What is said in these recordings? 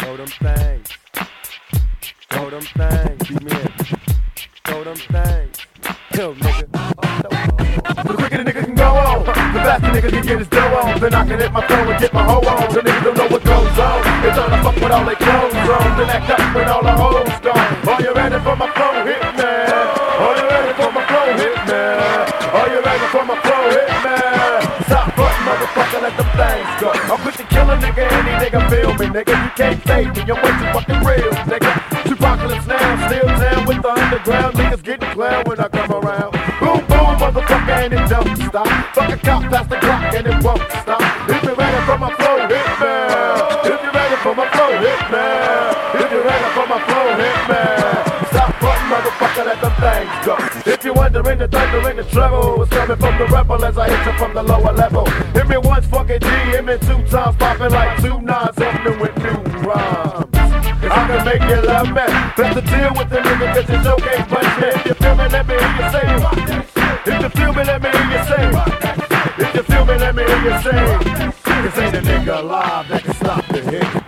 Throw them things. Throw them things. Beat me in. Throw them things. Yo, nigga. The quicker the nigga can go on, the faster nigga can get his dough on. Then I can hit my phone and get my hoe on. The niggas don't know what goes on. They tryna fuck with all their clothes on. Then act up when all the hoes gone. Are you ready for my flow, hit me? Are you ready for my flow, hit me? Are you ready for my flow, hit me? Stop fucking motherfucker, let them things go. I'm quick to kill a nigga, any nigga feel me, nigga. You can't fake me, you're way too fucking real, nigga. Tupacalypse now, still down with the underground. Niggas getting clown when I come around. Boom, boom, motherfucker, and it don't stop. Fuck a cop past the clock and it won't stop. If you're ready for my flow, hit me. If you're ready for my flow, hit me. If you're ready for my flow, hit me. Stop fucking motherfucker, let them things go. If you're wondering the thunder and the treble, it's coming from the rebel as I hit you from the lower level. Hit me once, fucking G, hit me 2 times, popping like 2 nines, opening with new rhymes. I can make you love me. Better deal with the nigga, cause your joke ain't punch me. If you feel me, let me hear you say it. If you feel me, let me hear you say it. If you feel me, let me hear you say it. Cause ain't a nigga alive that can stop the hit.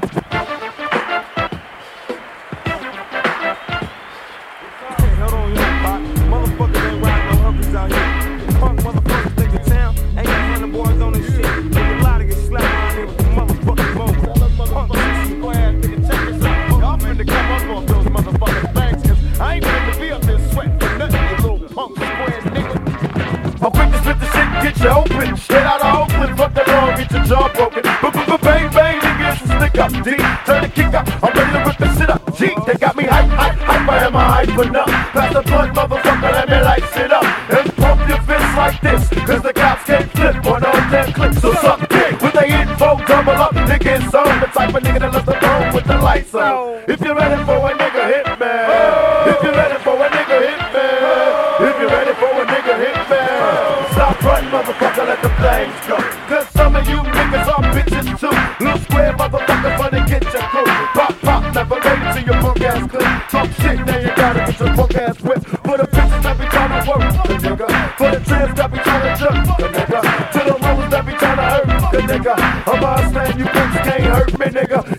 Hold on, you pop. Motherfuckers ain't riding no humpies out here. Punk motherfuckers think the town ain't got 100 boys on this shit. There's a lot of get slapped around here with the motherfucking moment. Punk shit, go ahead, nigga, check this out. Y'all finna come up off those motherfucking banks, cause I ain't finna be up there sweating for nothing, you little punk square nigga. I'm quick to spit the shit, get you open. Straight out of Oakland, fuck the law, get your jaw broken. Bang, bang, nigga, it's a stick up. D, turn the kick up, I'm ready to rip the shit up. G, they got me hype, I am a hype enough. Pass the blood, motherfucker, let me light shit up. And pump your fists like this, cause the cops can't flip on all damn clicks. So suck dick, with they info, double up, nigga, it's on. The type of nigga that loves the phone with the lights on. If you're ready for a nigga, hit me. If you're ready for a nigga, hit me. If you're ready for a nigga, hit me. Stop running, motherfucker, let the flames go. Cause some of you niggas are bitches too. Little square motherfucker, wanna get your crew. Pop, pop, never made it to your punk ass clip. Talk shit, now you gotta get your punk ass whipped. For the bitches that be tryna work, the nigga. For the trans that be tryna jerk, the nigga. To the rollers that be tryna hurt, the nigga. I'm a stand, you bitches can't hurt me, nigga.